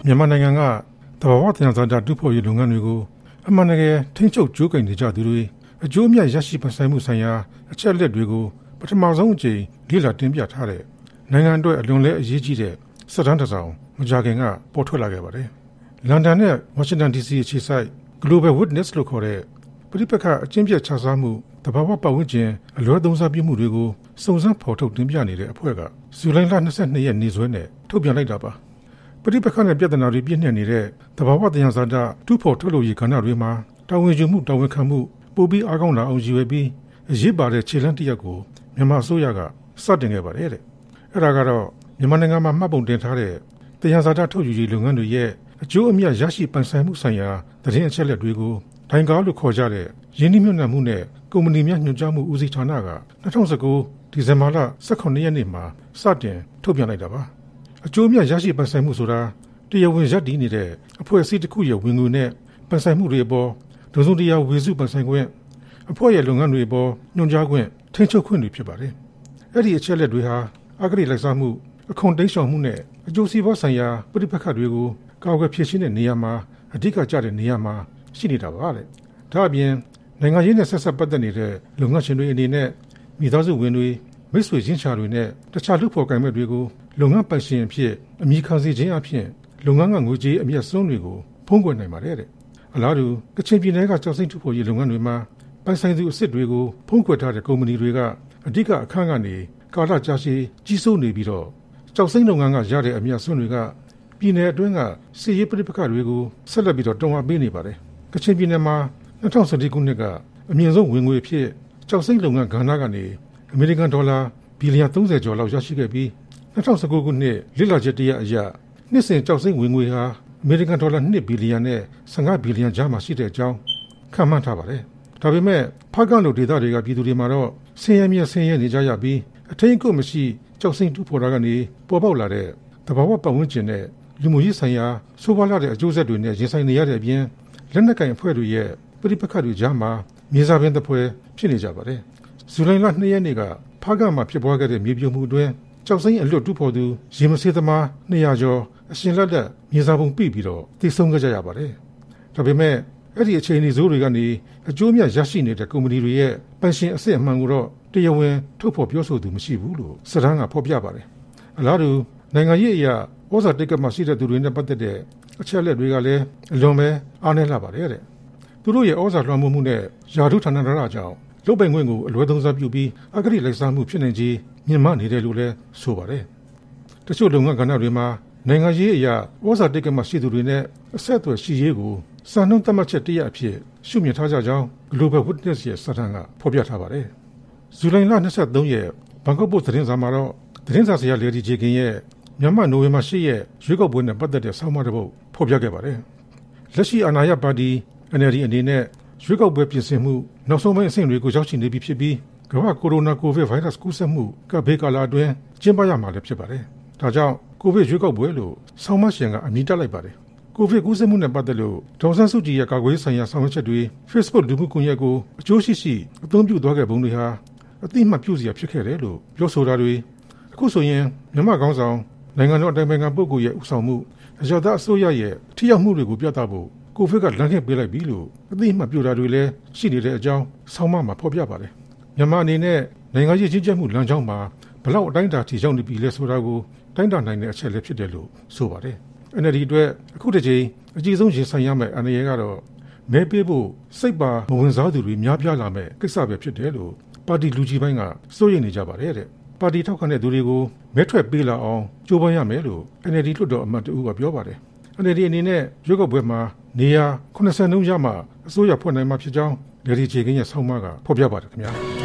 မြန်မာနိုင်ငံကသဘာဝသယံဇာတတူဖို့ရလုပ်ငန်းတွေကိုအမှန်တကယ်ထိန်းချုပ်ကြိုးကိုင်နေကြသူတွေအကျိုးအမြတ်ရရှိပိုင်ဆိုင်မှုဆိုင်ရာအချက်အလက်တွေကိုပထမဆုံးအကြိမ်လေ့လာတင်ပြထားတဲ့နိုင်ငံအတွက်အလွန်လဲအရေးကြီးတဲ့စက်တမ်းတစ်စောင်မကြာခင်ကပေါ်ထွက်လာခဲ့ပါတယ်။လန်ဒန်နဲ့ဝါရှင်တန် DC အခြေစိုက် Global Witness လို့ခေါ်တဲ့ပဋိပက္ခအကျဉ်းပြတ်ခြားစားမှုသဘာဝပတ်ဝန်းကျင်အလွဲသုံးစားပြုမှုတွေကိုစုံစမ်းဖော်ထုတ်တင်ပြနေတဲ့အဖွဲ့ကဇူလိုင်လ22ရက်နေ့စွဲနဲ့ထုတ်ပြန်လိုက်တာပါ။ပဋိပက္ခနဲ့ပြဿနာတွေပြည့်နှက်နေတဲ့သဘာဝသယံဇာတတူဖော်ထုတ်လုပ်ရေးကဏ္ဍတွေမှာတာဝန်ယူမှုတာဝန်ခံမှုပိုပြီးအားကောင်းလာအောင်ရည်ရွယ်ပြီးအရေးပါတဲ့ခြေလှမ်းတစ်ရပ်ကိုမြန်မာအစိုးရကစတင်ခဲ့ပါတယ်တဲ့။အဲ့ဒါကတော့မြန်မာနိုင်ငံမှာမှတ်ပုံတင်ထားတဲ့သယံဇာတထုတ်ယူရေးလုပ်ငန်းတွေရဲ့အကျိုးအမြတ်ရရှိပိုင်ဆိုင်မှုဆိုင်ရာသတင်းအချက်အလက်တွေကိုဒိုင်ကားလို့ခေါ်ကြတဲ့ရင်းနှီးမြှုပ်နှံမှုနဲ့ကုမ္ပဏီများညွှန်ကြားမှုဦးစီးဌာနက2019ဒီဇင်ဘာလ18ရက်နေ့မှာစတင်ထုတ်ပြန်လိုက်တာပါအကျိုးအမြတ်ရရှိပိုင်ဆိုင်မှုဆိုတာတရားဝင်ရပ်တည်နေတဲ့အဖွဲ့အစည်းတစ်ခုရဲ့ဝင်ငွေနဲ့ပိုင်ဆိုင်မှုတွေအပေါ်ဒုစုတရားဝေစုပိုင်ဆိုင်ခွင့်အဖွဲ့ရဲ့လုပ်ငန်းတွေအပေါ်ညွှန်ကြားခွင့်ထိန်းချုပ်ခွင့်တွေဖြစ်ပါတယ်အဲ့ဒီအချက်အလက်တွေဟာအဂတိလိုက်စားမှုအခွန်တိမ်းရှောင်မှုနဲ့အကျိုးစီးပွားဆိုင်ရာပဋိပက္ခတွေကိုကာကွယ်ဖြေရှင်းတဲ့နေရာမှာအဓိကကျတဲ့နေရာမှာရှိနေတာပါတဲ့ဒါအပြင်နိုင်ငံရေးနဲ့ဆက်ဆက်ပတ်သက်နေတဲ့လုပ်ငန်းရှင်တွေအနေနဲ့မိသားစုဝင်တွေမိတ်ဆွေချင်းချာတွေနဲ့တခြားလူဖော်ကိုင်မဲ့တွေကိုလုပ်ငန်းပိုင်ရှင်အဖြစ်အမိခံစေခြင်းအဖြစ်လုပ်ငန်းကငွေကြေးအမြတ်စွန်းတွေကိုဖုံးကွယ်နိုင်ပါတယ်တဲ့အလားတူကချင်ပြည်နယ်ကကျောက်စိမ်းတူဖို့ရေးလုပ်ငန်းတွေမှာပိုင်ဆိုင်သူအစ်စ်တွေကိုဖုံးကွယ်ထားတဲ့ကုမ္ပဏီတွေကအဓိကအခန်းကနေကာလကြာရှည်ကြီးစိုးနေပြီးတော့ကျောက်စိမ်းလုပ်ငန်းကရတဲ့အမြတ်စွန်းတွေကပြည်နယ်အတွင်းကစစ်ရေးပဋိပက္ခတွေကိုဆက်လက်ပြီးတော့တွန်းအားပေးနေပါတယ်ကချင်ပြည်နယ်မှာ2014ခုနှစ်ကအမြင့်ဆုံးဝင်ငွေဖြစ်ကျောက်စိမ်းလုပ်ငန်းကဏ္ဍကနေအမေရိကန်ဒေါ်လာဘီလီယံ30ကျော်လောက်ရရှိခဲ့ပြီး2019ခုနှစ်လစ်လာချက်တရအရနှစ်စဉ်ကျောက်စိမ်းဝင်ငွေဟာအမေရိကန်ဒေါ်လာ2ဘီလီယံနဲ့15ဘီလီယံကြားမှာရှိတဲ့အကြောင်းခန့်မှန်းထားပါတယ်ဒါပေမဲ့ဖားကန့်လိုဒေသတွေကပြည်သူတွေမှာတော့ဆင်းရဲမြတ်ဆင်းရဲနေကြရပြီးအထိန်ကိုမရှိကျောက်စိမ်းတူဖော်တာကနေပေါ်ပေါက်လာတဲ့သဘာဝပတ်ဝန်းကျင်နဲ့လူမှုရေးဆိုင်ရာဆိုးဝါးလာတဲ့အကျိုးဆက်တွေနဲ့ရင်ဆိုင်နေရတဲ့အပြင်လက်နက်ကင်အဖွဲ့တွေရဲ့ပဋိပက္ခတွေကြားမှာမြေစာပင်တစ်ဖွဲဖြစ်နေကြပါတယ်။ဇူလိုင်လ2ရက်နေ့ကဖားကန့်မှာဖြစ်ပွားခဲ့တဲ့မြေပြိုမှုအတွင်းကျောက်စိမ်းအလွတ်တူဖော်သူရေမဆေးသမား200ကျော်အရှင်လက်လက်မြေစာပုံပိပြီးတော့တည်ဆုံခဲ့ကြရပါတယ်။ဒါပေမဲ့အဲ့ဒီအခြေအနေဆိုးတွေကနေအကျိုးအမြတ်ရရှိနေတဲ့ကုမ္ပဏီတွေရဲ့ပန်ရှင်အစစ်အမှန်ကိုတော့တရားဝင်ထုတ်ဖော်ပြောဆိုသူမရှိဘူးလို့စတန်းကဖော်ပြပါတယ်။အလားတူနိုင်ငံရေးအရာဩဇာတိတ်ကမှရှိတဲ့သူတွေနဲ့ပတ်သက်တဲ့အချက်အလက်တွေကလည်းအလွန်ပဲအားနည်းလာပါတယ်တဲ့သူတို့ရဲ့ဩဇာလွှမ်းမိုးမှုနဲ့ယာထုဌာနန္တရကြောင့်လုတ်ပိုင်ခွင့်ကိုအလွဲသုံးစားပြုပြီးအဂတိလိုက်စားမှုဖြစ်နေခြင်းမြင့်မားနေတယ်လို့လည်းဆိုပါတယ်တချို့လုပ်ငန်းကဏ္ဍတွေမှာနိုင်ငံရေးအရာဩဇာတိတ်ကမှရှိသူတွေနဲ့အဆက်အသွယ်ရှိရေးကိုစံနှုန်းသတ်မှတ်ချက်တရအဖြစ်ရှုမြင်ထားကြကြောင်း Global Witness ရဲ့စာတမ်းကဖော်ပြထားပါတယ်ဇူလိုင်လ23ရက်ဘန်ကောက်ပို့သတင်းစာမှာတော့သတင်းစာဆရာလေဒီဂျေကင်ရဲ့မြန်မာနိုဝင်ဘာ10ရက်ရွေးကောက်ပွဲနဲ့ပတ်သက်တဲ့ဆောင်းပါးတစ်ပုဒ်ဖော်ပြခဲ့ပါတယ်။လက်ရှိအာဏာရပါတီ NLD အနေနဲ့ရွေးကောက်ပွဲပြင်ဆင်မှုနောက်ဆုံးပိုင်းအဆင့်တွေကိုရောက်ရှိနေပြီဖြစ်ပြီးကမ္ဘာကိုရိုနာကိုဗစ်ဗိုင်းရပ်စ်ကူးစက်မှုကဘေးကာလအတွင်းကျင်းပရမှာလည်းဖြစ်ပါတယ်။ဒါကြောင့်ကိုဗစ်ရွေးကောက်ပွဲလို့ဆောင်းပါးရှင်ကအမည်တက်လိုက်ပါတယ်။ကိုဗစ်ကူးစက်မှုနဲ့ပတ်သက်လို့ဒေါ်ဆန်းစုကြည်ရဲ့ကာကွယ်ရေးဆိုင်ရာဆောင်ရွက်ချက်တွေ Facebook လူမှုကွန်ရက်ကိုအကျိုးရှိရှိအသုံးပြုသွားခဲ့ပုံတွေဟာအသိမှတ်ပြုစရာဖြစ်ခဲ့တယ်လို့ပြောဆိုတာတွေအခုဆိုရင်မြန်မာခေါင်းဆောင်နိုင်ငံတော်အတိုင်ပင်ခံပုဂ္ဂိုလ်ရဲ့ဥဆောင်မှုအရသာအစိုးရရဲ့ထိရောက်မှုတွေကိုပြသဖို့ကိုဗစ်ကလမ်းခင်းပေးလိုက်ပြီလို့အသိအမှတ်ပြုတာတွေလည်းရှိနေတဲ့အကြောင်းဆောင်းပါးမှာဖော်ပြပါတယ်။မြန်မာအနေနဲ့နိုင်ငံရေးကြီးကြပ်မှုလမ်းကြောင်းမှာဘလောက်အတိုင်းအတာထိရောက်နေပြီလဲဆိုတာကိုတိုင်းတာနိုင်တဲ့အချက်လည်းဖြစ်တယ်လို့ဆိုပါတယ်။ NLD အတွက်အခုတစ်ချိန်အကြီးဆုံးရင်ဆိုင်ရမယ့်အနေအရကတော့မဲပေးဖို့စိတ်ပါမဝင်စားသူတွေများပြားလာမယ့်ကိစ္စပဲဖြစ်တယ်လို့ပါတီလူကြီးပိုင်းကစိုးရိမ်နေကြပါတယ်တဲ့။ပါတီထောက်ခံတဲ့သူတွေကိုမဲထွက်ပေးလာအောင်ကြိုးပမ်းရမယ်လို့ NLD လွှတ်တော်အမတ်တဦးကပြောပါတယ်။ NLD အနေနဲ့ရွေးကောက်ပွဲမှာနေရာ80နှုန်းရမှအစိုးရဖွဲ့နိုင်မှာဖြစ်ကြောင်းလေဒီဂျေကင်းရဲ့ဆောင်းပါးကဖော်ပြပါတယ်ခင်ဗျာ။